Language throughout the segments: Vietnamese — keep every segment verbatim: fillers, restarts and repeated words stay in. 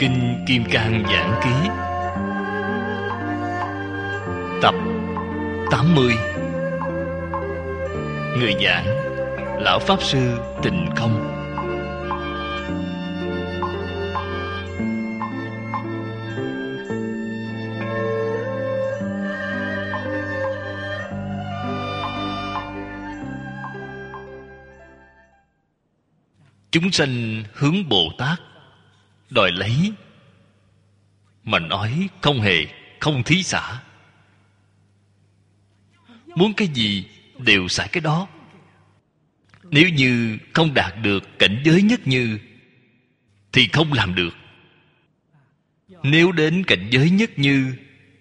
Kinh Kim Cang Giảng Ký tập tám mươi. Người giảng Lão Pháp Sư Tịnh Không. Chúng sanh hướng Bồ Tát đòi lấy, mà nói không hề không thí xả. Muốn cái gì đều xả cái đó. Nếu như không đạt được cảnh giới nhất như thì không làm được. Nếu đến cảnh giới nhất như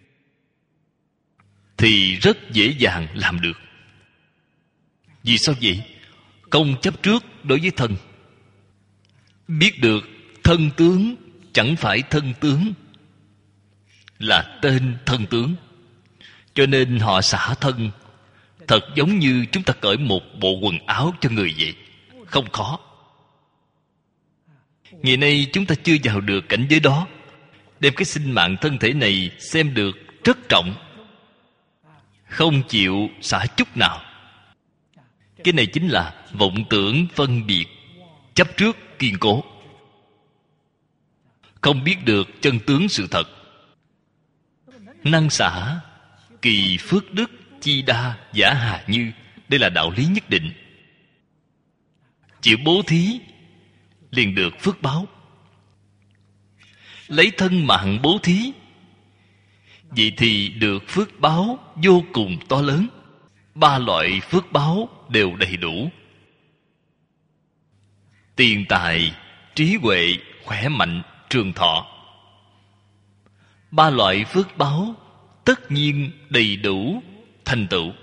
thì rất dễ dàng làm được. Vì sao vậy? Không chấp trước đối với thân. Biết được thân tướng chẳng phải thân tướng, là tên thân tướng. Cho nên họ xả thân thật giống như chúng ta cởi một bộ quần áo cho người vậy. Không khó. Ngày nay chúng ta chưa vào được cảnh giới đó, đem cái sinh mạng thân thể này xem được rất trọng, không chịu xả chút nào. Cái này chính là vọng tưởng phân biệt, chấp trước kiên cố, không biết được chân tướng sự thật. Năng xả kỳ phước đức chi đa giả hà như. Đây là đạo lý nhất định. Chịu bố thí liền được phước báo. Lấy thân mạng bố thí, vậy thì được phước báo vô cùng to lớn. Ba loại phước báo đều đầy đủ: tiền tài, trí huệ, khỏe mạnh, trường thọ. Ba loại phước báo tất nhiên đầy đủ thành tựu.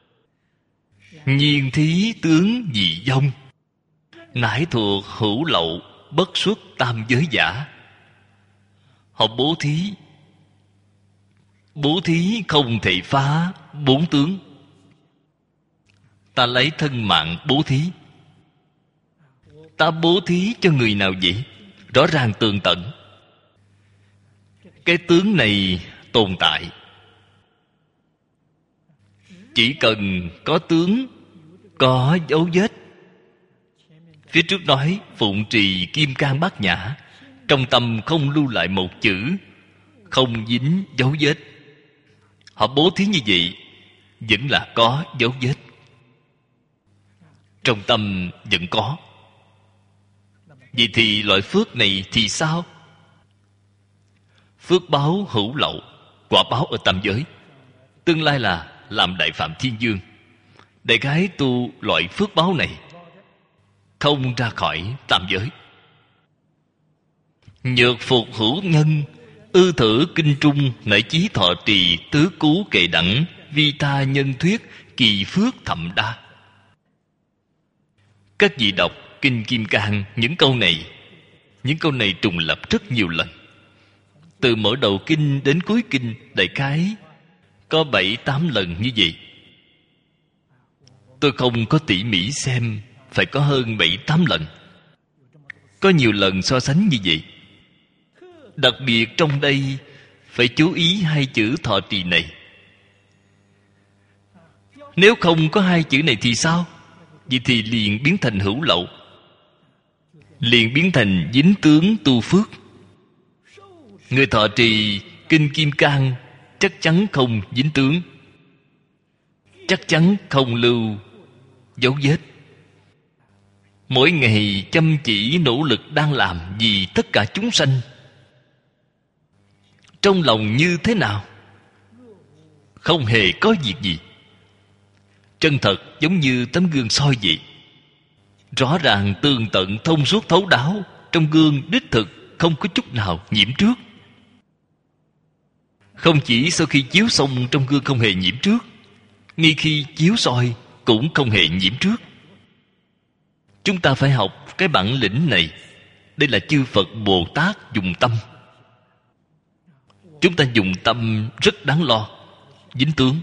Nhiên thí tướng dị vong, nải thuộc hữu lậu bất xuất tam giới giả. Họ bố thí, bố thí không thể phá bốn tướng. Ta lấy thân mạng bố thí. Ta bố thí cho người nào vậy? Rõ ràng tường tận. Cái tướng này tồn tại. Chỉ cần có tướng, có dấu vết. Phía trước nói phụng trì kim cang bát nhã, trong tâm không lưu lại một chữ, không dính dấu vết. Họ bố thí như vậy vẫn là có dấu vết, trong tâm vẫn có. Vậy thì loại phước này thì sao? Phước báo hữu lậu, quả báo ở tam giới. Tương lai là làm Đại Phạm Thiên Dương. Đại khái tu loại phước báo này không ra khỏi tam giới. Nhược phục hữu nhân, ư thử kinh trung, nảy chí thọ trì, tứ cú kệ đẳng, vi tha nhân thuyết, kỳ phước thậm đa. Các vị đọc Kinh Kim Cang, những câu này Những câu này trùng lặp rất nhiều lần. Từ mở đầu kinh đến cuối kinh, đại khái có bảy tám lần như vậy. Tôi không có tỉ mỉ xem, phải có hơn bảy tám lần. Có nhiều lần so sánh như vậy. Đặc biệt trong đây phải chú ý hai chữ thọ trì này. Nếu không có hai chữ này thì sao? Vậy thì liền biến thành hữu lậu, liền biến thành dính tướng tu phước. Người thọ trì Kinh Kim Cang chắc chắn không dính tướng, chắc chắn không lưu dấu vết. Mỗi ngày chăm chỉ nỗ lực đang làm vì tất cả chúng sanh. Trong lòng như thế nào? Không hề có việc gì. Chân thật giống như tấm gương soi vậy. Rõ ràng tường tận thông suốt thấu đáo. Trong gương đích thực không có chút nào nhiễm trước. Không chỉ sau khi chiếu xong trong gương không hề nhiễm trước, ngay khi chiếu soi cũng không hề nhiễm trước. Chúng ta phải học cái bản lĩnh này. Đây là chư Phật Bồ Tát dùng tâm. Chúng ta dùng tâm rất đáng lo. Dính tướng,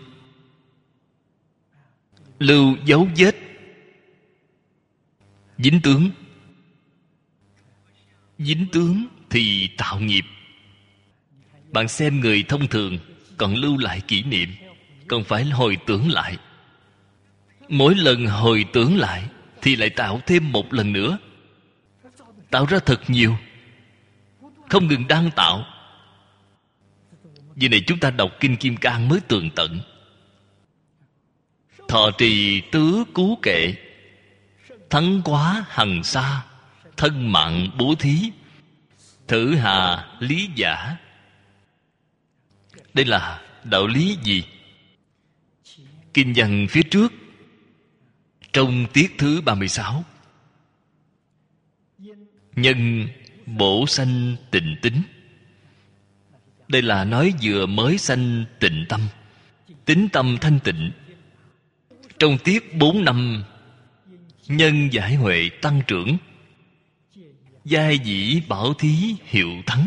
lưu dấu vết. Dính tướng dính tướng thì tạo nghiệp. Bạn xem người thông thường còn lưu lại kỷ niệm, còn phải hồi tưởng lại. Mỗi lần hồi tưởng lại thì lại tạo thêm một lần nữa, tạo ra thật nhiều, không ngừng đang tạo. Vì này chúng ta đọc Kinh Kim Cang mới tường tận. Thọ trì tứ cứu kệ, thắng quá hằng sa, thân mạng bố thí, thử hà lý giả. Đây là đạo lý gì? Kinh văn phía trước trong tiết thứ ba mươi sáu, nhân bổ sanh tịnh tính. Đây là nói vừa mới sanh tịnh tâm, tín tâm thanh tịnh. Trong tiết bốn năm, nhân giải huệ tăng trưởng, giai dĩ bảo thí hiệu thắng.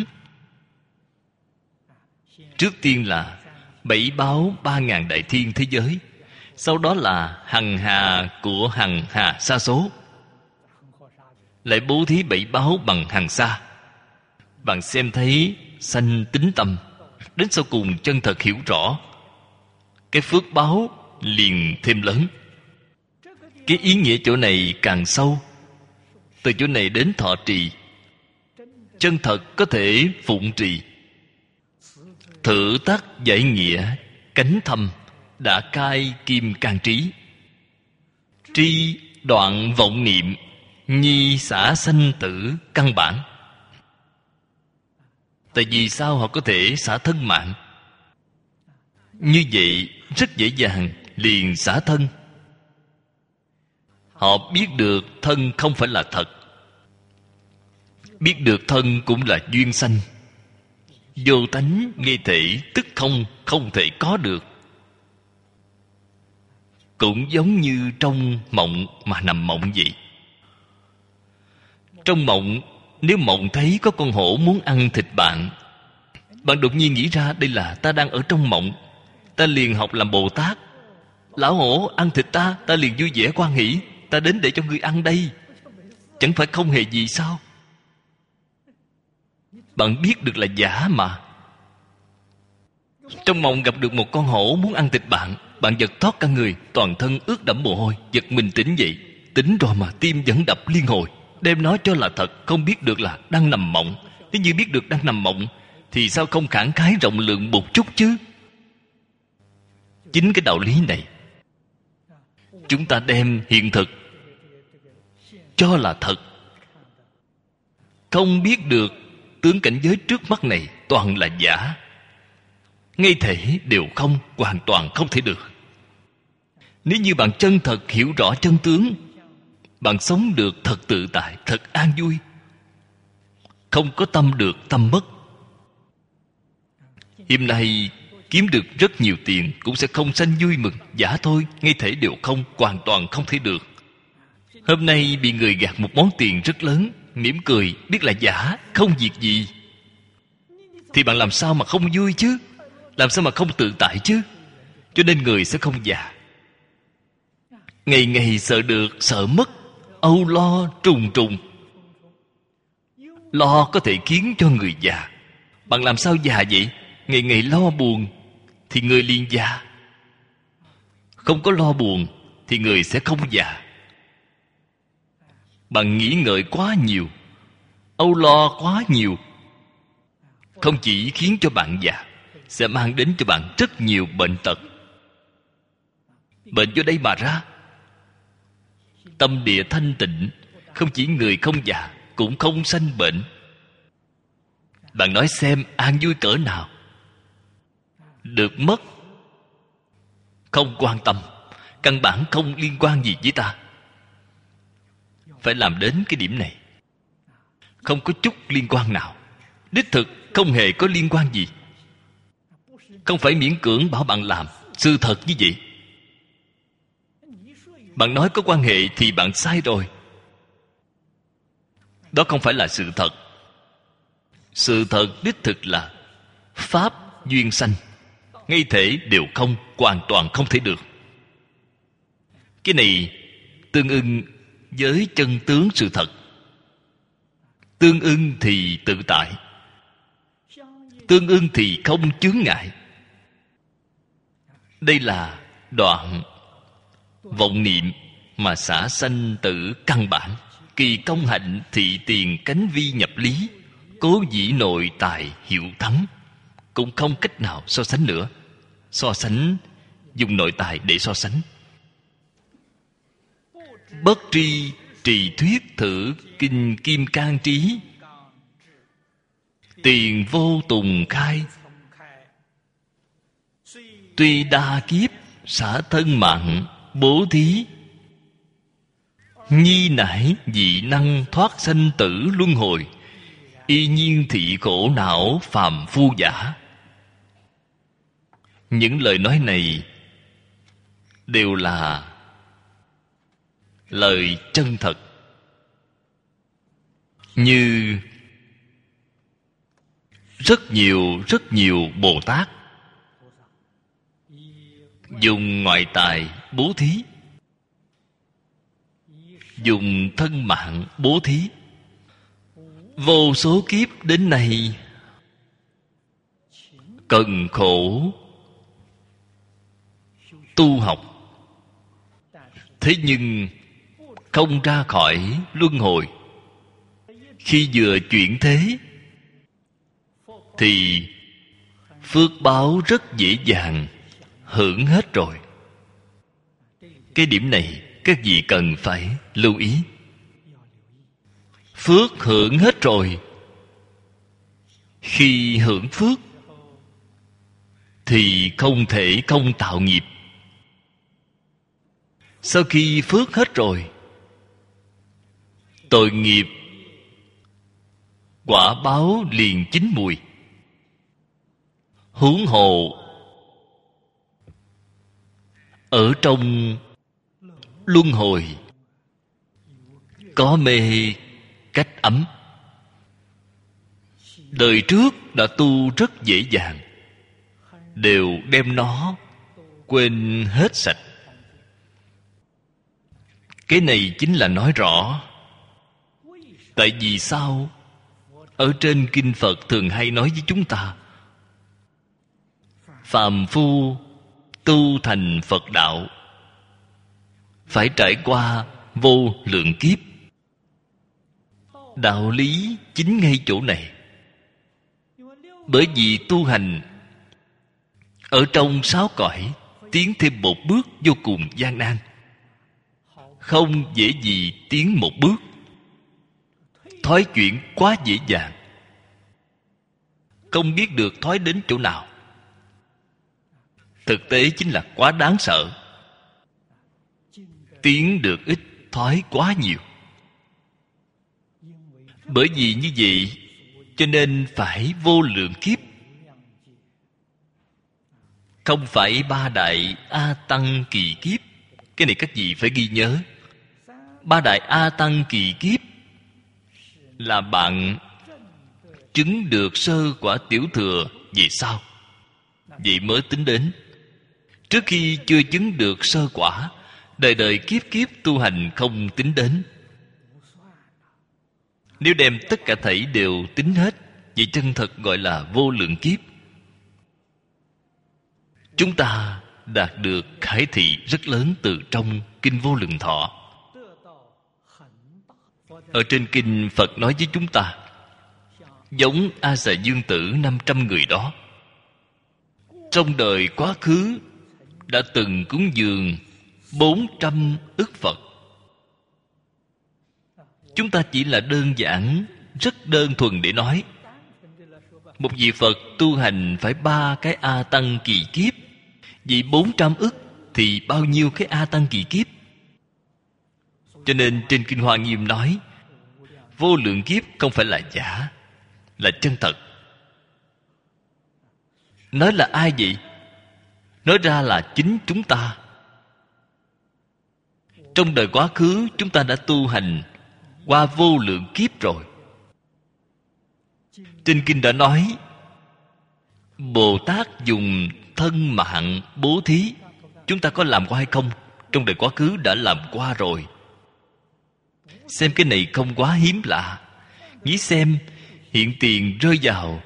Trước tiên là bảy báo ba ngàn đại thiên thế giới, sau đó là hằng hà của hằng hà sa số, lại bố thí bảy báo bằng hằng sa. Bạn xem thấy sanh tín tâm, đến sau cùng chân thật hiểu rõ, cái phước báo liền thêm lớn. Cái ý nghĩa chỗ này càng sâu. Từ chỗ này đến thọ trì, chân thật có thể phụng trì. Thử tác giải nghĩa, cánh thâm đã cai kim can trí. Tri đoạn vọng niệm, nhi xả sanh tử căn bản. Tại vì sao họ có thể xả thân mạng? Như vậy rất dễ dàng liền xả thân. Họ biết được thân không phải là thật, biết được thân cũng là duyên sanh. Vô tánh nghi thể tức không, không thể có được. Cũng giống như trong mộng mà nằm mộng vậy. Trong mộng, nếu mộng thấy có con hổ muốn ăn thịt bạn, bạn đột nhiên nghĩ ra đây là ta đang ở trong mộng, ta liền học làm Bồ Tát. Lão hổ ăn thịt ta, ta liền vui vẻ hoan hỷ, ta đến để cho ngươi ăn đây. Chẳng phải không hề gì sao? Bạn biết được là giả mà. Trong mộng gặp được một con hổ muốn ăn thịt bạn, bạn giật thoát cả người, toàn thân ướt đẫm mồ hôi, giật mình tỉnh dậy. Tỉnh rồi mà tim vẫn đập liên hồi, đem nó cho là thật, không biết được là đang nằm mộng. Nếu như biết được đang nằm mộng thì sao không khẳng khái rộng lượng một chút chứ? Chính cái đạo lý này, chúng ta đem hiện thực cho là thật, không biết được tướng cảnh giới trước mắt này toàn là giả, ngay thể đều không, hoàn toàn không thể được. Nếu như bạn chân thật hiểu rõ chân tướng, bạn sống được thật tự tại, thật an vui, không có tâm được tâm mất. Hôm nay kiếm được rất nhiều tiền cũng sẽ không sanh vui mừng. Giả thôi, ngay thể đều không, hoàn toàn không thể được. Hôm nay bị người gạt một món tiền rất lớn, mỉm cười biết là giả, không việc gì, thì bạn làm sao mà không vui chứ? Làm sao mà không tự tại chứ? Cho nên người sẽ không già. Ngày ngày sợ được, sợ mất, âu lo trùng trùng. Lo có thể khiến cho người già. Bạn làm sao già vậy? Ngày ngày lo buồn thì người liền già. Không có lo buồn thì người sẽ không già. Bạn nghĩ ngợi quá nhiều, âu lo quá nhiều, không chỉ khiến cho bạn già, sẽ mang đến cho bạn rất nhiều bệnh tật. Bệnh do đây mà ra. Tâm địa thanh tịnh, không chỉ người không già, cũng không sanh bệnh. Bạn nói xem an vui cỡ nào. Được mất không quan tâm, căn bản không liên quan gì với ta. Phải làm đến cái điểm này, không có chút liên quan nào. Đích thực không hề có liên quan gì. Không phải miễn cưỡng bảo bạn làm. Sự thật như vậy. Bạn nói có quan hệ thì bạn sai rồi. Đó không phải là sự thật. Sự thật đích thực là pháp duyên sanh, ngay thể đều không, hoàn toàn không thể được. Cái này tương ưng với chân tướng sự thật. Tương ưng thì tự tại, tương ưng thì không chướng ngại. Đây là đoạn vọng niệm mà xả sanh tử căn bản. Kỳ công hạnh thị tiền cánh vi nhập lý, cố dĩ nội tài hiệu thắng. Cũng không cách nào so sánh nữa. So sánh, dùng nội tài để so sánh. Bất tri trì thuyết thử kinh kim cang trí, tiền vô tùng khai. Tuy đa kiếp xả thân mạng bố thí, nhi nải dị năng thoát sanh tử luân hồi, y nhiên thị khổ não phàm phu giả. Những lời nói này đều là lời chân thật. Như rất nhiều rất nhiều Bồ Tát dùng ngoại tài bố thí, dùng thân mạng bố thí. Vô số kiếp đến nay cần khổ tu học, thế nhưng không ra khỏi luân hồi. Khi vừa chuyển thế thì phước báo rất dễ dàng hưởng hết rồi. Cái điểm này các vị cần phải lưu ý. Phước hưởng hết rồi, khi hưởng phước thì không thể không tạo nghiệp. Sau khi phước hết rồi, tội nghiệp quả báo liền chín mùi. Huống hồ ở trong luân hồi có mê cách ấm. Đời trước đã tu rất dễ dàng, đều đem nó quên hết sạch. Cái này chính là nói rõ tại vì sao ở trên kinh Phật thường hay nói với chúng ta, phàm phu tu thành Phật đạo phải trải qua vô lượng kiếp. Đạo lý chính ngay chỗ này. Bởi vì tu hành ở trong sáu cõi tiến thêm một bước vô cùng gian nan, không dễ gì tiến một bước. Thoái chuyển quá dễ dàng, không biết được thoái đến chỗ nào. Thực tế chính là quá đáng sợ. Tiến được ít, thoái quá nhiều. Bởi vì như vậy cho nên phải vô lượng kiếp. Không phải ba đại A Tăng kỳ kiếp. Cái này các vị phải ghi nhớ. Ba đại A Tăng kỳ kiếp là bạn chứng được sơ quả tiểu thừa về sau, vậy mới tính đến. Trước khi chưa chứng được sơ quả, đời đời kiếp kiếp tu hành không tính đến. Nếu đem tất cả thảy đều tính hết, vậy chân thật gọi là vô lượng kiếp. Chúng ta đạt được khải thị rất lớn từ trong Kinh Vô Lượng Thọ. Ở trên kinh Phật nói với chúng ta, giống A Xà Dương Tử năm trăm người đó, trong đời quá khứ đã từng cúng dường bốn trăm ức Phật. Chúng ta chỉ là đơn giản, rất đơn thuần để nói, một vị Phật tu hành phải ba cái A Tăng kỳ kiếp. Vì bốn trăm ức thì bao nhiêu cái A Tăng kỳ kiếp? Cho nên trên Kinh Hoa Nghiêm nói, vô lượng kiếp không phải là giả, là chân thật. Nói là ai vậy? Nói ra là chính chúng ta. Trong đời quá khứ chúng ta đã tu hành qua vô lượng kiếp rồi. Trên kinh đã nói, Bồ Tát dùng thân mạng bố thí. Chúng ta có làm qua hay không? Trong đời quá khứ đã làm qua rồi. Xem cái này không quá hiếm lạ. Nghĩ xem hiện tiền rơi vào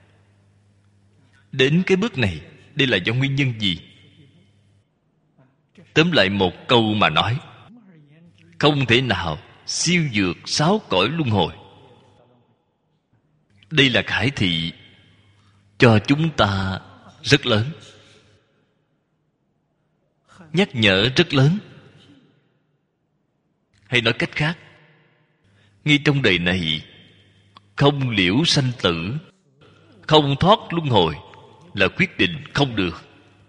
đến cái bước này, đây là do nguyên nhân gì? Tóm lại một câu mà nói, không thể nào siêu vượt sáu cõi luân hồi. Đây là khải thị cho chúng ta rất lớn, nhắc nhở rất lớn. Hay nói cách khác, ngay trong đời này không liễu sanh tử, không thoát luân hồi là quyết định không được.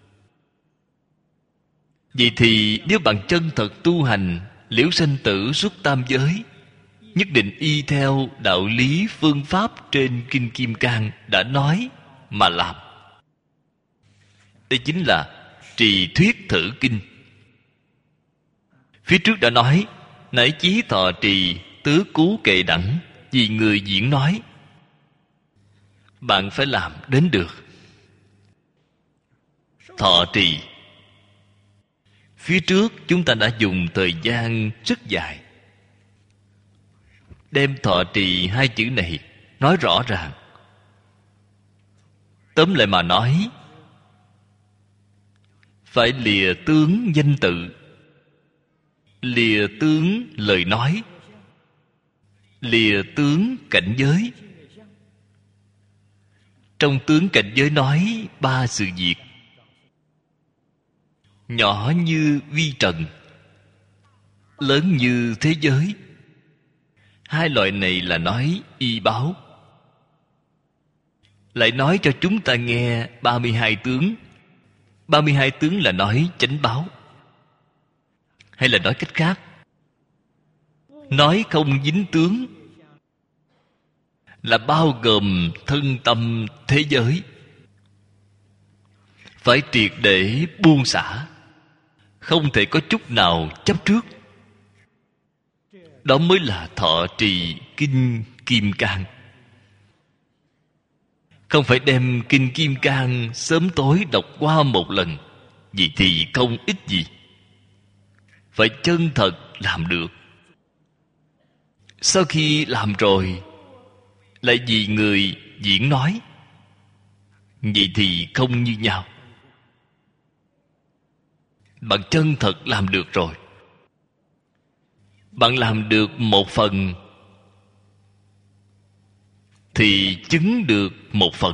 Vậy thì nếu bạn chân thật tu hành liễu sanh tử xuất tam giới, nhất định y theo đạo lý phương pháp trên Kinh Kim Cang đã nói mà làm. Đây chính là trì thuyết thử kinh. Phía trước đã nói, nải chí thọ trì tứ cú kệ đẳng, vì người diễn nói. Bạn phải làm đến được. Thọ trì, phía trước chúng ta đã dùng thời gian rất dài đem thọ trì hai chữ này nói rõ ràng. Tóm lại mà nói, phải lìa tướng danh tự, lìa tướng lời nói, lìa tướng cảnh giới. Trong tướng cảnh giới nói ba sự việc: nhỏ như vi trần, lớn như thế giới. Hai loại này là nói y báo. Lại nói cho chúng ta nghe ba mươi hai tướng. ba mươi hai tướng là nói chánh báo. Hay là nói cách khác, nói không dính tướng là bao gồm thân tâm thế giới. Phải triệt để buông xả, không thể có chút nào chấp trước. Đó mới là thọ trì Kinh Kim Cang. Không phải đem Kinh Kim Cang sớm tối đọc qua một lần, vậy thì không ích gì. Phải chân thật làm được. Sau khi làm rồi lại vì người diễn nói, vậy thì không như nhau. Bạn chân thật làm được rồi, bạn làm được một phần thì chứng được một phần.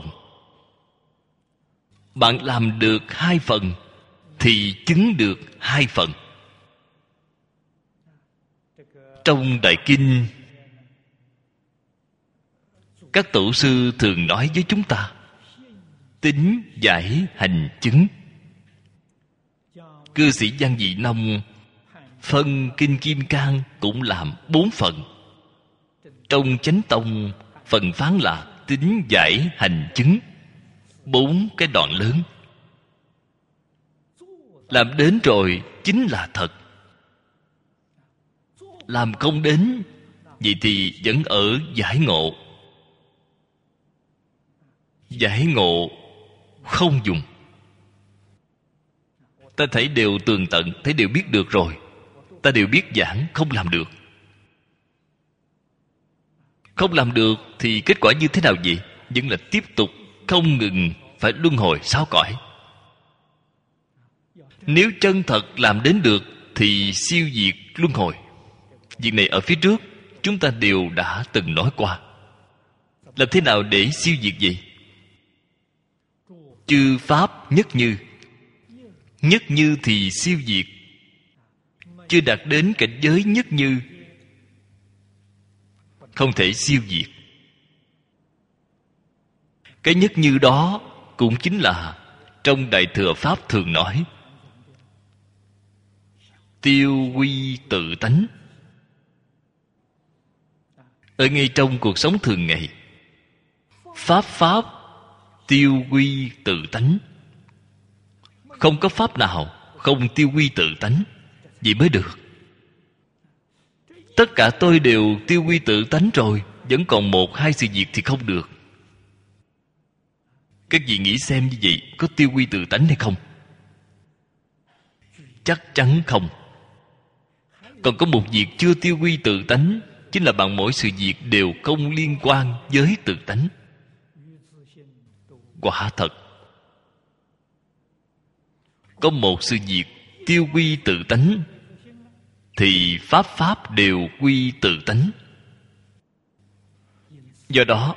Bạn làm được hai phần thì chứng được hai phần. Trong Đại Kinh, các tổ sư thường nói với chúng ta tín giải hành chứng. Cư sĩ Giang Dị Nông phân Kinh Kim Cang cũng làm bốn phần. Trong Chánh Tông phần phán là tín giải hành chứng, bốn cái đoạn lớn. Làm đến rồi chính là thật. Làm không đến, vậy thì vẫn ở giải ngộ. Giải ngộ không dùng. Ta thấy đều tường tận, thấy đều biết được rồi, ta đều biết giảng, không làm được. Không làm được thì kết quả như thế nào vậy? Vẫn là tiếp tục không ngừng phải luân hồi sáu cõi. Nếu chân thật làm đến được thì siêu diệt luân hồi. Việc này ở phía trước chúng ta đều đã từng nói qua. Làm thế nào để siêu diệt gì? Chư pháp nhất như. Nhất như thì siêu diệt. Chưa đạt đến cảnh giới nhất như, không thể siêu diệt. Cái nhất như đó cũng chính là trong Đại Thừa Pháp thường nói tiêu quy tự tánh. Ở ngay trong cuộc sống thường ngày, pháp pháp tiêu quy tự tánh. Không có pháp nào không tiêu quy tự tánh, vậy mới được. Tất cả tôi đều tiêu quy tự tánh rồi, vẫn còn một hai sự việc thì không được. Các vị nghĩ xem như vậy có tiêu quy tự tánh hay không? Chắc chắn không. Còn có một việc chưa tiêu quy tự tánh, chính là bạn mỗi sự việc đều không liên quan với tự tánh. Quả thật, có một sự việc tiêu quy tự tánh thì pháp pháp đều quy tự tánh. Do đó,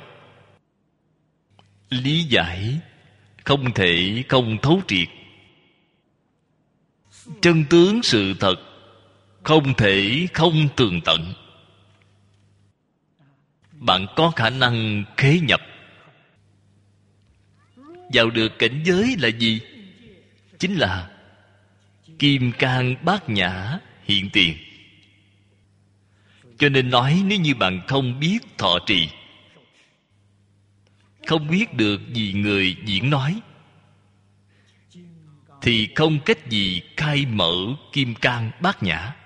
lý giải không thể không thấu triệt. Chân tướng sự thật không thể không tường tận. Bạn có khả năng khế nhập vào được cảnh giới là gì? Chính là kim cang bát nhã hiện tiền. Cho nên nói, nếu như bạn không biết thọ trì, không biết được gì người diễn nói, thì không cách gì khai mở kim cang bát nhã.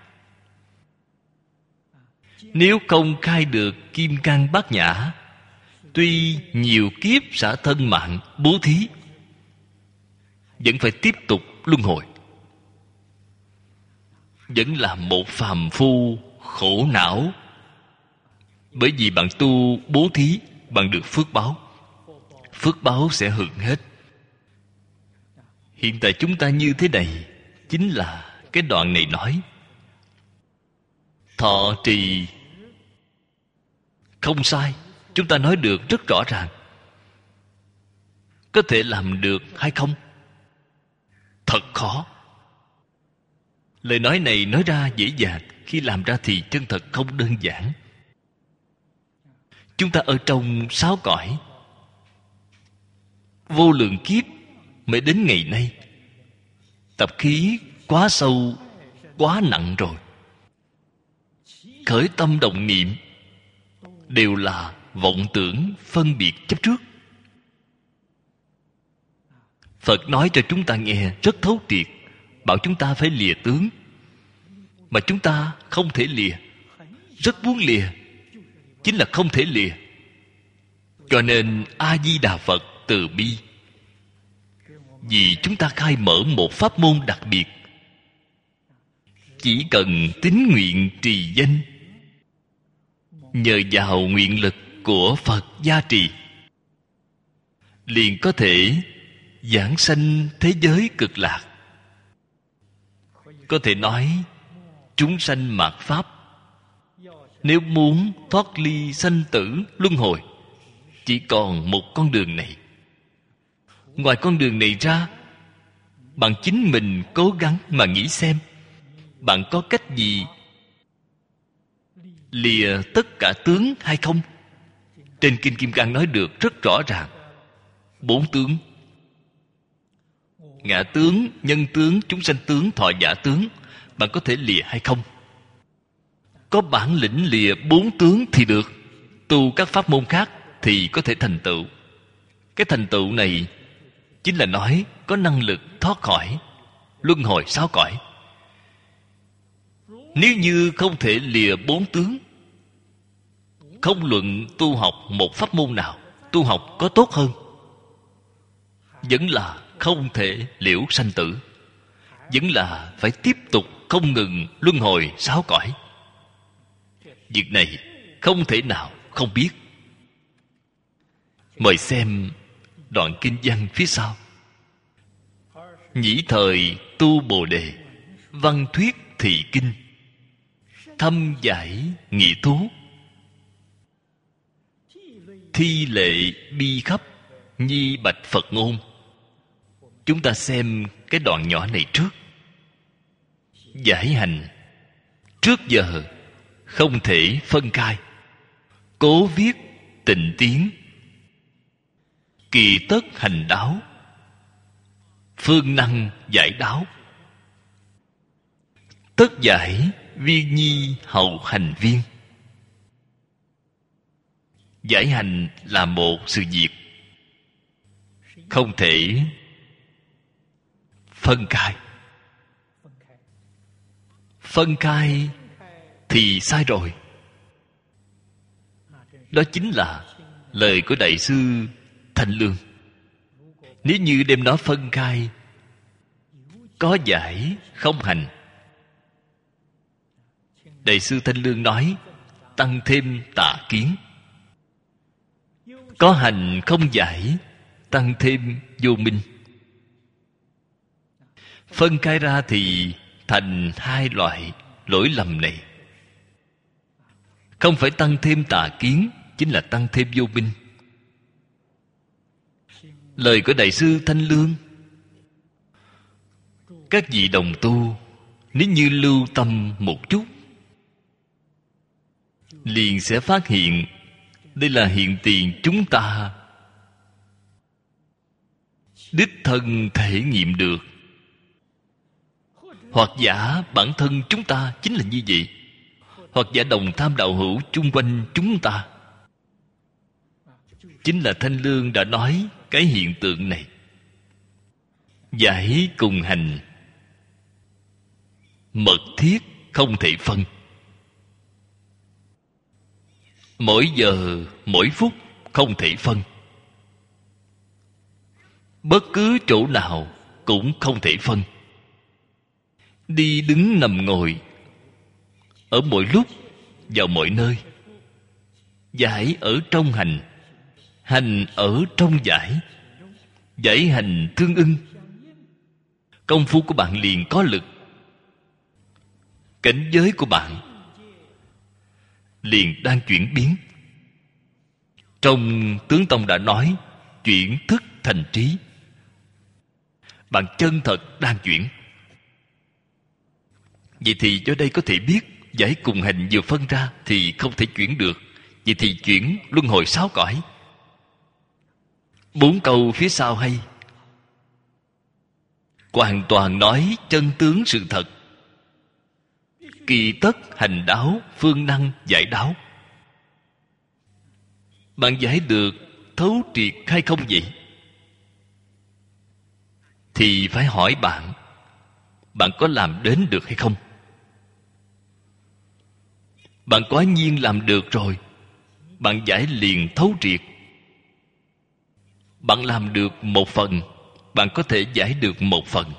Nếu không khai được kim cang bát nhã, tuy nhiều kiếp xả thân mạng bố thí, vẫn phải tiếp tục luân hồi, vẫn là một phàm phu khổ não. Bởi vì bạn tu bố thí, bạn được phước báo, phước báo sẽ hưởng hết. Hiện tại chúng ta như thế này, chính là cái đoạn này nói thọ trì không sai. Chúng ta nói được rất rõ ràng. Có thể làm được hay không? Thật khó. Lời nói này nói ra dễ dàng, khi làm ra thì chân thật không đơn giản. Chúng ta ở trong sáu cõi vô lượng kiếp mới đến ngày nay, tập khí quá sâu, quá nặng rồi. Khởi tâm động niệm đều là vọng tưởng phân biệt chấp trước. Phật nói cho chúng ta nghe rất thấu triệt, bảo chúng ta phải lìa tướng, mà chúng ta không thể lìa. Rất muốn lìa, chính là không thể lìa. Cho nên A Di Đà Phật từ bi, vì chúng ta khai mở một pháp môn đặc biệt. Chỉ cần tín nguyện trì danh, nhờ vào nguyện lực của Phật gia trì, liền có thể giảng sanh thế giới cực lạc. Có thể nói chúng sanh mạt pháp. Nếu muốn thoát ly sanh tử luân hồi, chỉ còn một con đường này. Ngoài con đường này ra, bạn chính mình cố gắng mà nghĩ xem, bạn có cách gì lìa tất cả tướng hay không? Trên Kinh Kim Cang nói được rất rõ ràng. Bốn tướng: ngã tướng, nhân tướng, chúng sanh tướng, thọ giả tướng. Bạn có thể lìa hay không? Có bản lĩnh lìa bốn tướng thì được. Tu các pháp môn khác thì có thể thành tựu. Cái thành tựu này chính là nói có năng lực thoát khỏi luân hồi sáu cõi. Nếu như không thể lìa bốn tướng, không luận tu học một pháp môn nào, tu học có tốt hơn, vẫn là không thể liễu sanh tử, vẫn là phải tiếp tục không ngừng luân hồi sáu cõi. Việc này không thể nào không biết. Mời xem đoạn kinh văn phía sau. Nhĩ thời tu Bồ Đề, văn thuyết thị kinh, thâm giải nghị thú, thi lệ bi khắp, nhi bạch Phật ngôn. Chúng ta xem cái đoạn nhỏ này trước. Giải hành trước giờ không thể phân khai, cố viết tịnh tiến, kỳ tất hành đáo, phương năng giải đáo. Tất giải viên nhi hậu hành viên. Giải hành là một sự việc không thể phân khai. Phân khai thì sai rồi. Đó chính là lời của Đại sư Thanh Lương. Nếu như đem nó phân khai, có giải không hành. Đại sư Thanh Lương nói, tăng thêm tà kiến. Có hành không giải, tăng thêm vô minh. Phân khai ra thì thành hai loại lỗi lầm này. Không phải tăng thêm tà kiến, chính là tăng thêm vô minh. Lời của Đại sư Thanh Lương: các vị đồng tu nếu như lưu tâm một chút, liền sẽ phát hiện đây là hiện tiền chúng ta đích thân thể nghiệm được. Hoặc giả bản thân chúng ta chính là như vậy, hoặc giả đồng tham đạo hữu chung quanh chúng ta. Chính là Thanh Lương đã nói cái hiện tượng này. Giải cùng hành mật thiết không thể phân. Mỗi giờ mỗi phút không thể phân. Bất cứ chỗ nào cũng không thể phân. Đi đứng nằm ngồi, ở mọi lúc, vào mọi nơi. Giải ở trong hành, hành ở trong giải. Giải hành tương ưng, công phu của bạn liền có lực. Cảnh giới của bạn liền đang chuyển biến. Trong Tướng Tông đã nói chuyển thức thành trí. Bạn chân thật đang chuyển. Vậy thì cho đây có thể biết giải cùng hành vừa phân ra thì không thể chuyển được. Vậy thì chuyển luân hồi sáu cõi. Bốn câu phía sau hay, hoàn toàn nói chân tướng sự thật. Kỳ tất hành đáo, phương năng giải đáo. Bạn giải được thấu triệt hay không vậy? Thì phải hỏi bạn, bạn có làm đến được hay không? Bạn quả nhiên làm được rồi, bạn giải liền thấu triệt. Bạn làm được một phần, bạn có thể giải được một phần.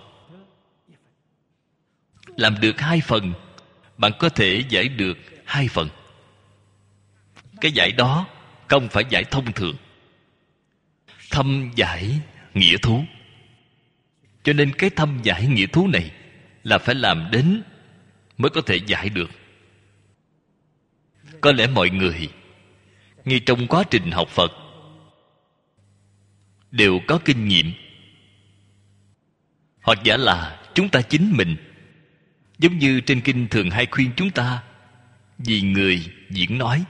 Làm được hai phần, bạn có thể giải được hai phần. Cái giải đó không phải giải thông thường, thâm giải nghĩa thú. Cho nên cái thâm giải nghĩa thú này là phải làm đến mới có thể giải được. Có lẽ mọi người ngay trong quá trình học Phật đều có kinh nghiệm, hoặc giả là chúng ta chính mình, giống như trên kinh thường hay khuyên chúng ta vì người diễn nói.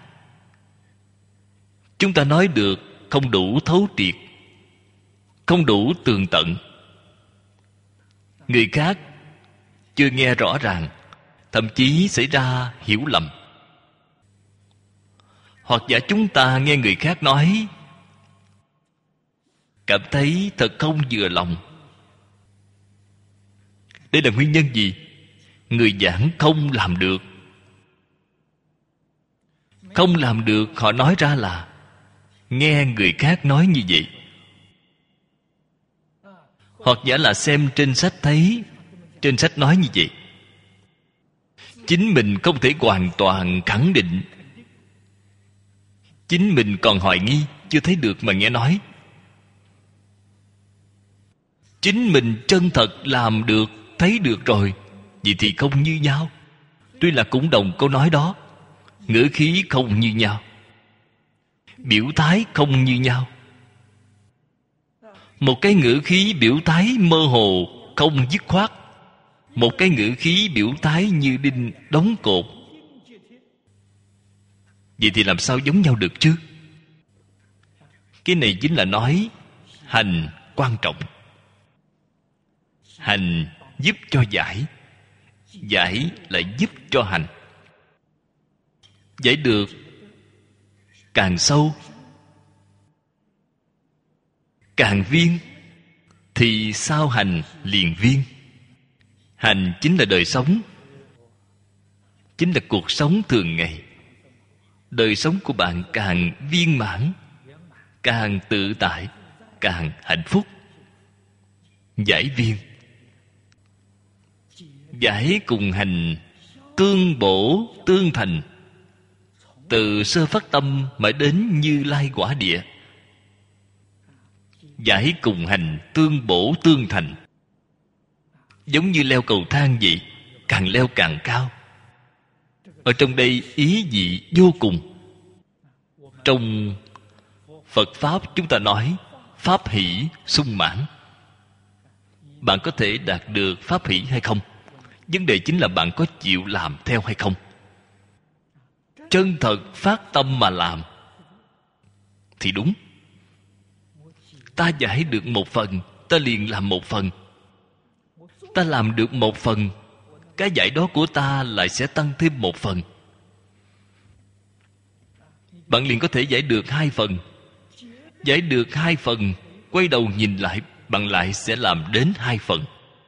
Chúng ta nói được không đủ thấu triệt, không đủ tường tận. Người khác chưa nghe rõ ràng, thậm chí xảy ra hiểu lầm. Hoặc giả chúng ta nghe người khác nói, cảm thấy thật không vừa lòng. Đây là nguyên nhân gì? Người giảng không làm được. Không làm được, họ nói ra là nghe người khác nói như vậy. Hoặc giả là xem trên sách thấy trên sách nói như vậy. Chính mình không thể hoàn toàn khẳng định. Chính mình còn hoài nghi, chưa thấy được mà nghe nói. Chính mình chân thật làm được, thấy được rồi, vậy thì không như nhau. Tuy là cũng đồng câu nói đó, ngữ khí không như nhau, biểu thái không như nhau. Một cái ngữ khí biểu thái mơ hồ, không dứt khoát. Một cái ngữ khí biểu thái như đinh đóng cột. Vậy thì làm sao giống nhau được chứ? Cái này chính là nói hành quan trọng. Hành giúp cho giải, giải lại giúp cho hành. Giải được càng sâu, càng viên, thì sau hành liền viên. Hành chính là đời sống, chính là cuộc sống thường ngày. Đời sống của bạn càng viên mãn, càng tự tại, càng hạnh phúc. Giải viên, giải cùng hành tương bổ tương thành, từ sơ phát tâm mà đến Như Lai quả địa. Giải cùng hành, tương bổ tương thành. Giống như leo cầu thang vậy, càng leo càng cao. Ở trong đây ý vị vô cùng. Trong Phật Pháp chúng ta nói pháp hỷ sung mãn. Bạn có thể đạt được pháp hỷ hay không? Vấn đề chính là bạn có chịu làm theo hay không. Chân thật phát tâm mà làm thì đúng. Ta giải được một phần, ta liền làm một phần. Ta làm được một phần, cái giải đó của ta lại sẽ tăng thêm một phần. Bạn liền có thể giải được hai phần. Giải được hai phần, quay đầu nhìn lại, bạn lại sẽ làm đến hai phần.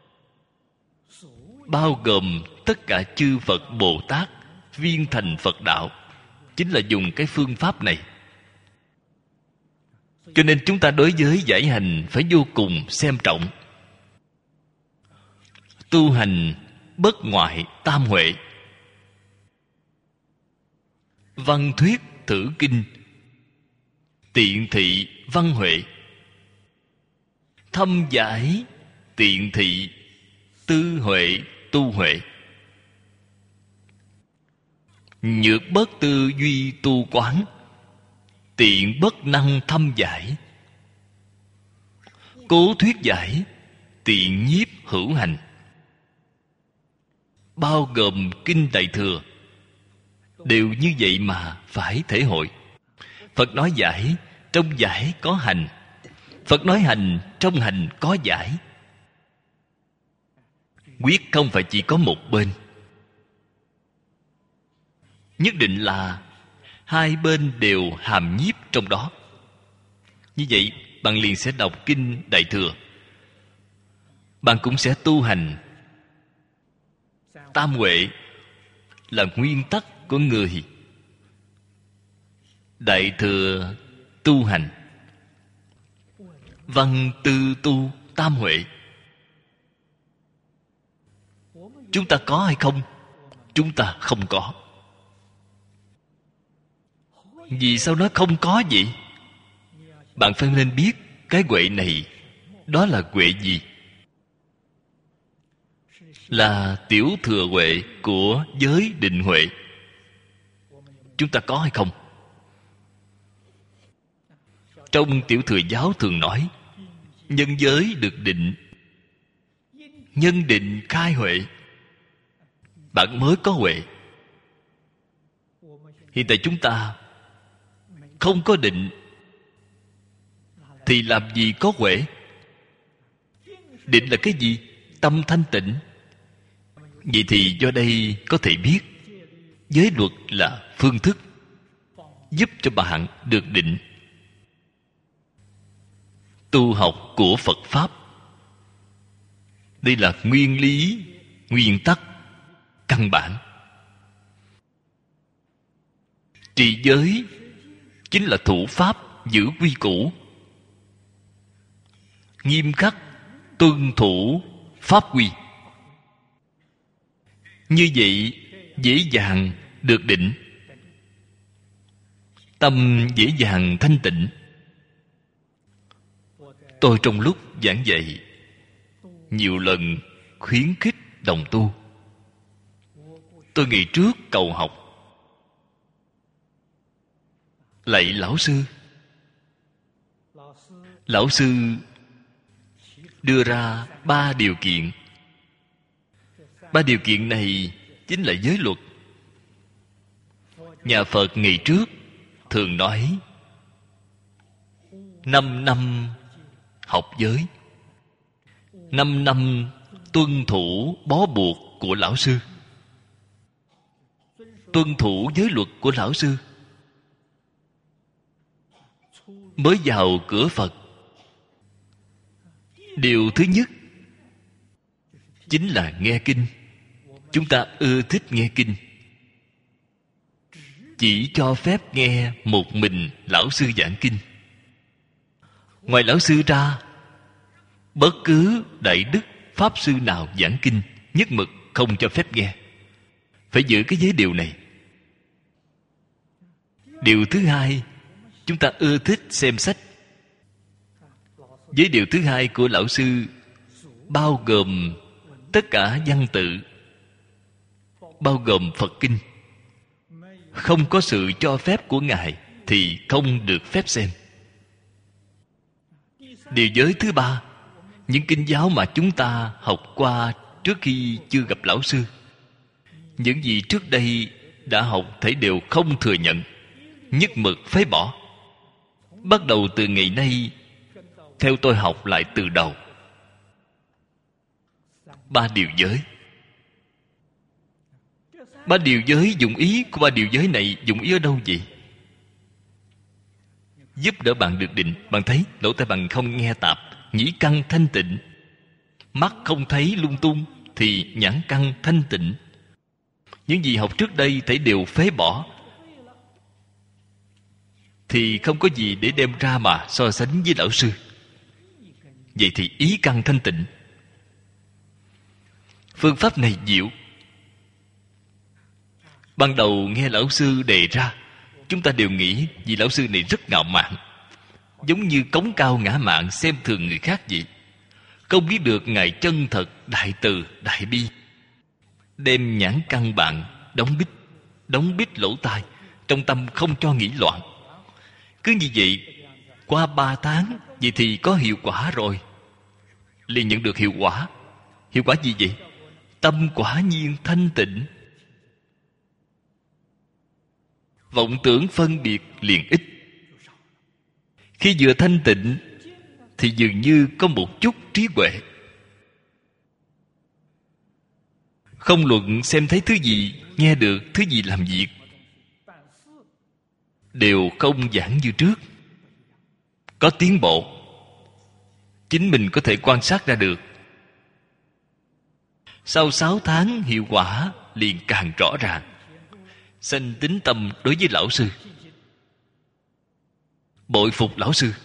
Bao gồm tất cả chư Phật Bồ Tát viên thành Phật đạo, chính là dùng cái phương pháp này. Cho nên chúng ta đối với giải hành phải vô cùng xem trọng. Tu hành bất ngoại tam huệ. Văn thuyết thử kinh, tiện thị văn huệ. Thâm giải tiện thị tư huệ tu huệ. Nhược bất tư duy tu quán, tiện bất năng thâm giải. Cố thuyết giải, tiện nhiếp hữu hành. Bao gồm kinh Đại Thừa đều như vậy mà phải thể hội. Phật nói giải, trong giải có hành. Phật nói hành, trong hành có giải. Quyết không phải chỉ có một bên, nhất định là hai bên đều hàm nhiếp trong đó. Như vậy bạn liền sẽ đọc kinh Đại Thừa, bạn cũng sẽ tu hành. Tam huệ là nguyên tắc của người Đại Thừa tu hành. Văn tư tu tam huệ. Chúng ta có hay không? Chúng ta không có. Vì sao nó không có vậy? Bạn phải nên biết cái huệ này đó là huệ gì? Là tiểu thừa huệ của giới định huệ. Chúng ta có hay không? Trong tiểu thừa giáo thường nói nhân giới được định, nhân định khai huệ, bạn mới có huệ. Hiện tại chúng ta không có định thì làm gì có huệ? Định là cái gì? Tâm thanh tịnh. Vậy thì do đây có thể biết giới luật là phương thức giúp cho bạn được định. Tu học của Phật Pháp, đây là nguyên lý, nguyên tắc căn bản. Trì giới chính là thủ pháp giữ quy củ, nghiêm khắc tuân thủ pháp quy. Như vậy dễ dàng được định, tâm dễ dàng thanh tịnh. Tôi trong lúc giảng dạy nhiều lần khuyến khích đồng tu. Tôi ngày trước cầu học, lạy lão sư. Lão sư đưa ra ba điều kiện. Ba điều kiện này chính là giới luật. Nhà Phật ngày trước thường nói năm năm học giới, năm năm tuân thủ bó buộc của lão sư, tuân thủ giới luật của lão sư. Mới vào cửa Phật, điều thứ nhất chính là nghe kinh. Chúng ta ưa thích nghe kinh, chỉ cho phép nghe một mình lão sư giảng kinh. Ngoài lão sư ra, bất cứ đại đức pháp sư nào giảng kinh nhất mực không cho phép nghe. Phải giữ cái giới điều này. Điều thứ hai, chúng ta ưa thích xem sách. Với điều thứ hai của lão sư bao gồm tất cả văn tự, bao gồm Phật kinh. Không có sự cho phép của Ngài thì không được phép xem. Điều giới thứ ba, những kinh giáo mà chúng ta học qua trước khi chưa gặp lão sư, những gì trước đây đã học thảy đều không thừa nhận, nhất mực phế bỏ. Bắt đầu từ ngày nay, theo tôi học lại từ đầu. Ba điều giới. Ba điều giới, dụng ý của ba điều giới này dụng ý ở đâu vậy? Giúp đỡ bạn được định. Bạn thấy lỗ tai bạn không nghe tạp, nhĩ căn thanh tịnh, mắt không thấy lung tung, thì nhãn căn thanh tịnh. Những gì học trước đây thảy đều phế bỏ, thì không có gì để đem ra mà so sánh với lão sư. Vậy thì ý căn thanh tịnh. Phương pháp này diệu. Ban đầu nghe lão sư đề ra, chúng ta đều nghĩ vì lão sư này rất ngạo mạn, giống như cống cao ngã mạn xem thường người khác vậy. Không biết được Ngài chân thật, đại từ, đại bi. Đem nhãn căn bạn đóng bít, đóng bít lỗ tai, trong tâm không cho nghĩ loạn. Cứ như vậy, qua ba tháng, vậy thì có hiệu quả rồi. Liền nhận được hiệu quả. Hiệu quả gì vậy? Tâm quả nhiên thanh tịnh. Vọng tưởng phân biệt liền ít. Khi vừa thanh tịnh thì dường như có một chút trí huệ. Không luận xem thấy thứ gì, nghe được thứ gì làm việc, đều không giảng như trước. Có tiến bộ. Chính mình có thể quan sát ra được. Sau sáu tháng hiệu quả liền càng rõ ràng. Sanh tín tâm đối với lão sư, bội phục lão sư.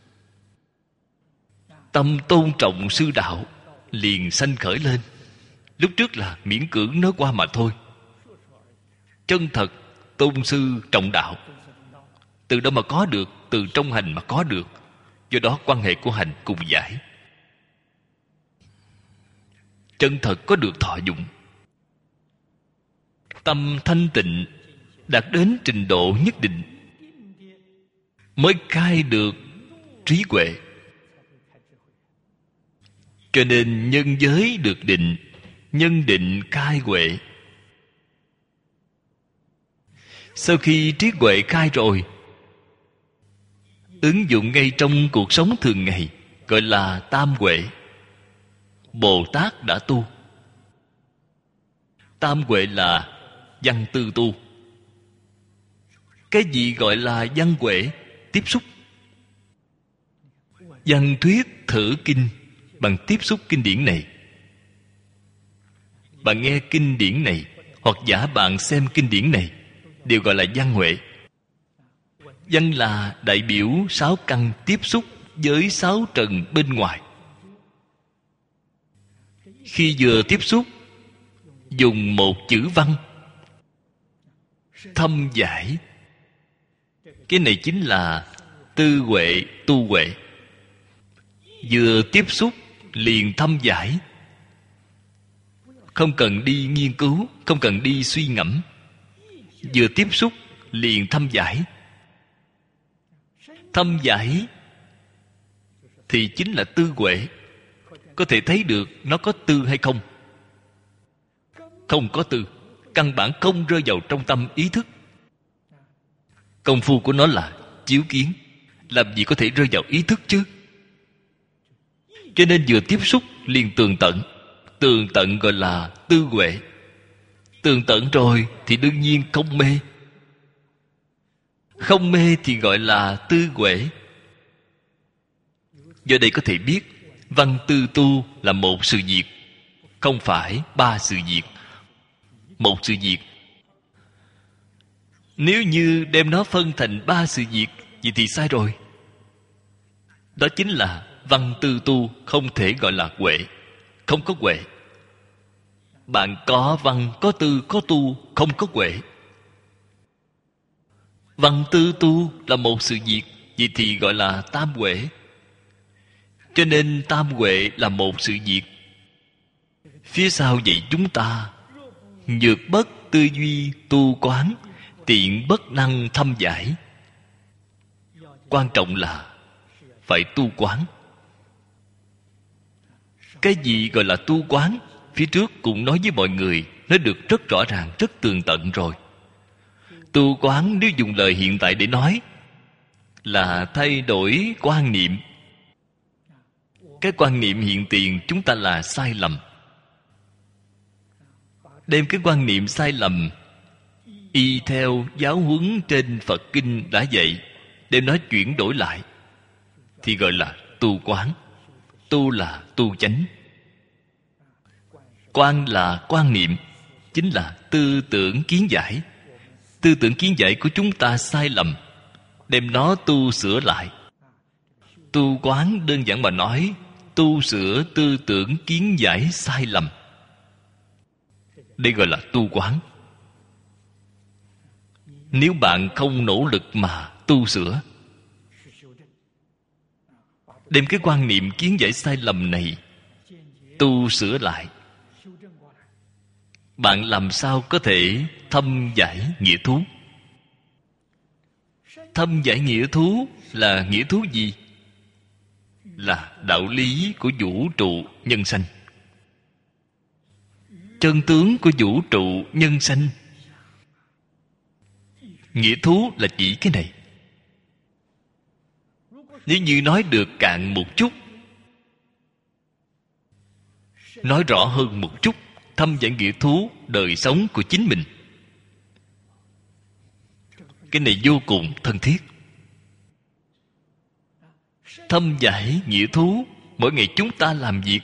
Tâm tôn trọng sư đạo liền sanh khởi lên. Lúc trước là miễn cưỡng nói qua mà thôi. Chân thật tôn sư trọng đạo. Từ đâu mà có được? Từ trong hành mà có được. Do đó quan hệ của hành cùng giải. Chân thật có được thọ dụng. Tâm thanh tịnh đạt đến trình độ nhất định mới khai được trí huệ. Cho nên nhân giới được định, nhân định khai huệ. Sau khi trí huệ khai rồi, ứng dụng ngay trong cuộc sống thường ngày, gọi là tam huệ. Bồ Tát đã tu. Tam huệ là văn tư tu. Cái gì gọi là văn huệ? Tiếp xúc. Văn thuyết thử kinh bằng tiếp xúc kinh điển này. Bạn nghe kinh điển này, hoặc giả bạn xem kinh điển này, đều gọi là văn huệ. Văn là đại biểu sáu căn tiếp xúc với sáu trần bên ngoài. Khi vừa tiếp xúc, dùng một chữ văn thâm giải. Cái này chính là tư huệ tu huệ. Vừa tiếp xúc liền thâm giải. Không cần đi nghiên cứu, không cần đi suy ngẫm. Vừa tiếp xúc liền thâm giải. Thâm giải thì chính là tư huệ. Có thể thấy được nó có tư hay không. Không có tư, căn bản không rơi vào trong tâm ý thức. Công phu của nó là chiếu kiến. Làm gì có thể rơi vào ý thức chứ? Cho nên vừa tiếp xúc liền tường tận. Tường tận gọi là tư huệ. Tường tận rồi thì đương nhiên không mê. Không mê thì gọi là tư huệ. Do đây có thể biết văn tư tu là một sự việc, không phải ba sự việc. Một sự việc. Nếu như đem nó phân thành ba sự việc, vậy thì sai rồi. Đó chính là văn tư tu không thể gọi là huệ. Không có huệ. Bạn có văn, có tư, có tu, không có huệ. Văn tư tu là một sự việc, vậy thì gọi là tam huệ. Cho nên tam huệ là một sự việc. Phía sau vậy chúng ta: nhược bất tư duy tu quán, tiện bất năng thâm giải. Quan trọng là phải tu quán. Cái gì gọi là tu quán? Phía trước cũng nói với mọi người, nói được rất rõ ràng, rất tường tận rồi. Tu quán nếu dùng lời hiện tại để nói là thay đổi quan niệm. Cái quan niệm hiện tiền chúng ta là sai lầm. Đem cái quan niệm sai lầm y theo giáo huấn trên Phật Kinh đã dạy, đem nó chuyển đổi lại, thì gọi là tu quán. Tu là tu chánh. Quan là quan niệm, chính là tư tưởng kiến giải. Tư tưởng kiến giải của chúng ta sai lầm, đem nó tu sửa lại. Tu quán đơn giản mà nói, tu sửa tư tưởng kiến giải sai lầm. Đây gọi là tu quán. Nếu bạn không nỗ lực mà tu sửa, đem cái quan niệm kiến giải sai lầm này tu sửa lại, bạn làm sao có thể thâm giải nghĩa thú? Thâm giải nghĩa thú là nghĩa thú gì? Là đạo lý của vũ trụ nhân sanh. Chân tướng của vũ trụ nhân sanh. Nghĩa thú là chỉ cái này. Nếu như nói được cạn một chút, nói rõ hơn một chút, thâm giải nghĩa thú đời sống của chính mình, cái này vô cùng thân thiết. Thâm giải nghĩa thú, mỗi ngày chúng ta làm việc.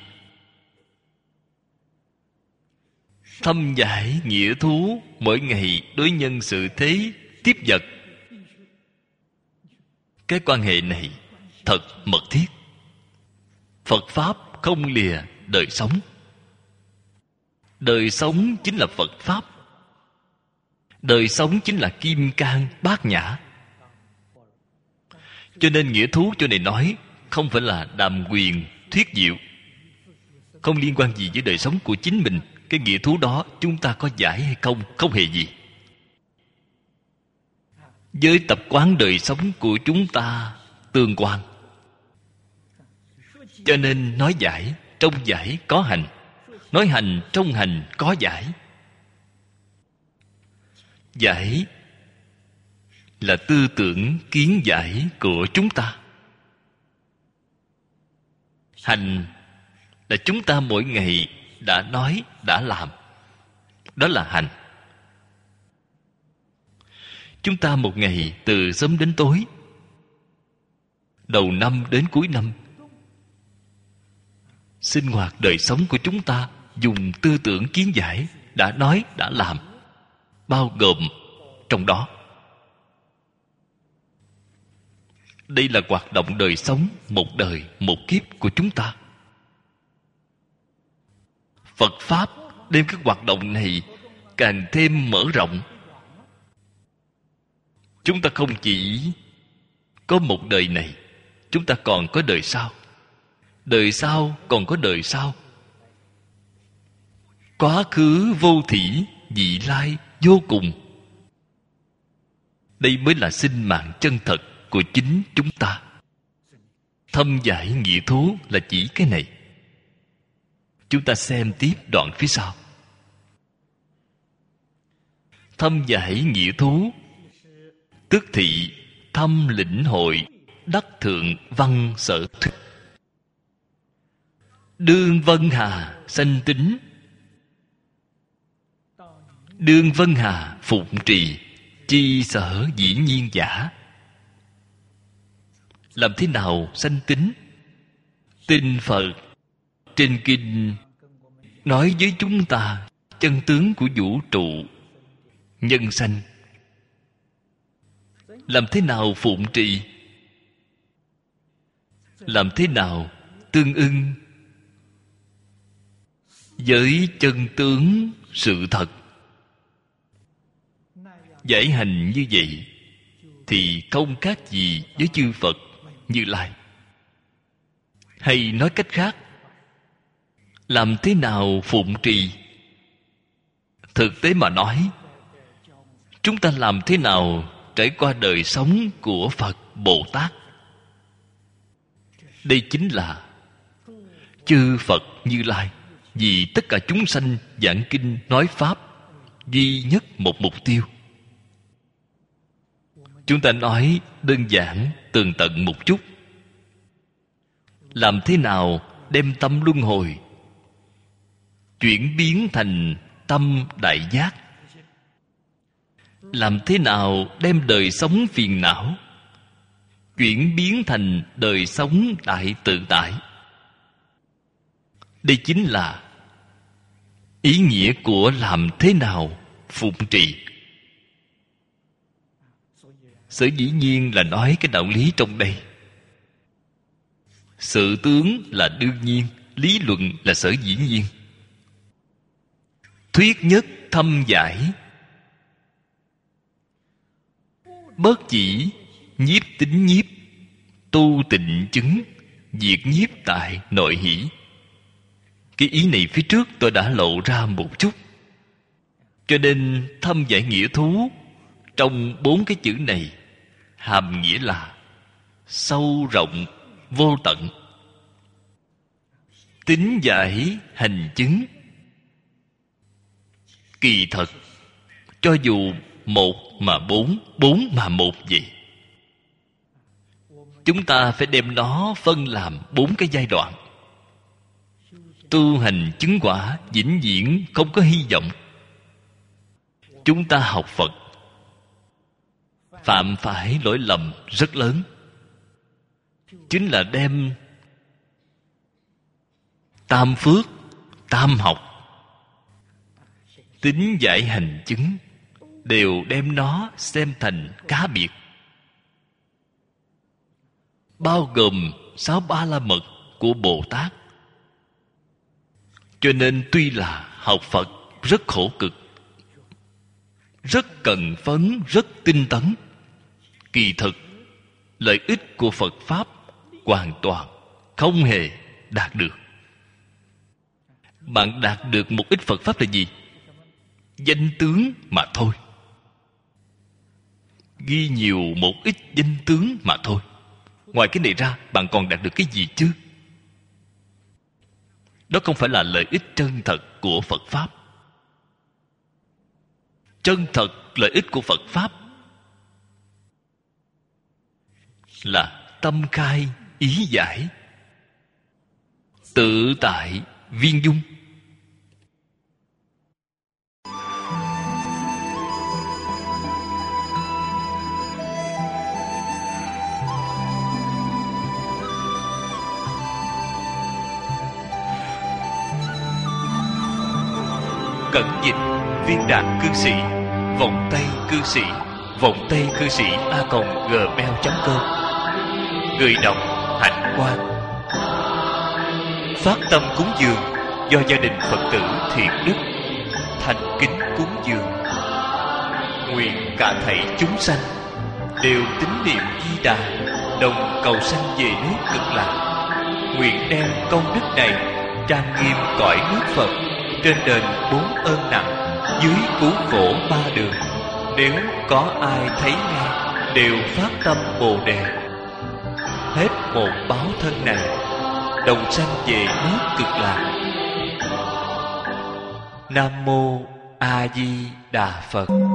Thâm giải nghĩa thú, mỗi ngày đối nhân sự thế tiếp vật. Cái quan hệ này thật mật thiết. Phật Pháp không lìa đời sống. Đời sống chính là Phật Pháp. Đời sống chính là kim cang bát nhã. Cho nên nghĩa thú chỗ này nói không phải là đàm quyền thuyết diệu, không liên quan gì với đời sống của chính mình. Cái nghĩa thú đó chúng ta có giải hay không, không hề gì. Với tập quán đời sống của chúng ta tương quan. Cho nên nói giải, trong giải có hành. Nói hành, trong hành có giải. Giải là tư tưởng kiến giải của chúng ta. Hành là chúng ta mỗi ngày đã nói, đã làm. Đó là hành. Chúng ta một ngày từ sớm đến tối, đầu năm đến cuối năm, sinh hoạt đời sống của chúng ta dùng tư tưởng kiến giải, đã nói, đã làm, bao gồm trong đó. Đây là hoạt động đời sống một đời một kiếp của chúng ta. Phật Pháp đem cái hoạt động này càng thêm mở rộng. Chúng ta không chỉ có một đời này, chúng ta còn có đời sau. Đời sau còn có đời sau. Quá khứ vô thỉ, vị lai vô cùng. Đây mới là sinh mạng chân thật của chính chúng ta. Thâm giải nghĩa thú là chỉ cái này. Chúng ta xem tiếp đoạn phía sau. Thâm giải nghĩa thú, tức thị thâm lĩnh hội, đắc thượng văn sở thuyết. Đương vân hà sanh tính, đương vân hà phụng trì, chi sở dĩ nhiên giả. Làm thế nào sanh tính? Tin Phật trên kinh nói với chúng ta chân tướng của vũ trụ nhân sanh. Làm thế nào phụng trì? Làm thế nào tương ưng với chân tướng sự thật? Giải hành như vậy thì không khác gì với chư Phật Như Lai. Hay nói cách khác, làm thế nào phụng trì? Thực tế mà nói, chúng ta làm thế nào trải qua đời sống của Phật Bồ Tát? Đây chính là chư Phật Như Lai vì tất cả chúng sanh giảng kinh nói pháp duy nhất một mục tiêu. Chúng ta nói đơn giản tường tận một chút. Làm thế nào đem tâm luân hồi chuyển biến thành tâm đại giác? Làm thế nào đem đời sống phiền não chuyển biến thành đời sống đại tự tại? Đây chính là ý nghĩa của làm thế nào phụng trì. Sở dĩ nhiên là nói cái đạo lý trong đây. Sự tướng là đương nhiên, lý luận là sở dĩ nhiên. Thuyết nhất thâm giải, bất chỉ nhiếp tính nhiếp, tu tịnh chứng, diệt nhiếp tại nội hỷ. Cái ý này phía trước tôi đã lộ ra một chút. Cho nên thâm giải nghĩa thú trong bốn cái chữ này hàm nghĩa là sâu rộng vô tận. Tính giải hành chứng, kỳ thật cho dù một mà bốn, bốn mà một vậy, chúng ta phải đem nó phân làm bốn cái giai đoạn. Tu hành chứng quả vĩnh viễn không có hy vọng. Chúng ta học Phật phạm phải lỗi lầm rất lớn, chính là đem tam phước, tam học, tính giải hành chứng đều đem nó xem thành cá biệt, bao gồm sáu ba la mật của Bồ Tát. Cho nên tuy là học Phật rất khổ cực, rất cần phấn, rất tinh tấn, kỳ thực lợi ích của Phật Pháp hoàn toàn không hề đạt được. Bạn đạt được một ít Phật Pháp là gì? Danh tướng mà thôi. Ghi nhiều một ít danh tướng mà thôi. Ngoài cái này ra, bạn còn đạt được cái gì chứ? Đó không phải là lợi ích chân thật của Phật Pháp. Chân thật lợi ích của Phật Pháp là tâm khai ý giải, tự tại viên dung. Cẩn dịch Viên Đạt Cư Sĩ, Vọng Tây Cư Sĩ, Vọng Tây Cư Sĩ a còng gmail chấm com. Người đọc Hạnh Quang. Phát tâm cúng dường do gia đình Phật tử Thiện Đức thành kính cúng dường. Nguyện cả thảy chúng sanh đều tín niệm Di Đà, đồng cầu sanh về nước Cực Lạc. Nguyện đem công đức này trang nghiêm cõi nước Phật, trên đền bốn ơn nặng, dưới cứu khổ ba đường. Nếu có ai thấy nghe đều phát tâm Bồ Đề, hết một báo thân này đồng sanh về nước Cực Lạc. Nam mô A Di Đà Phật.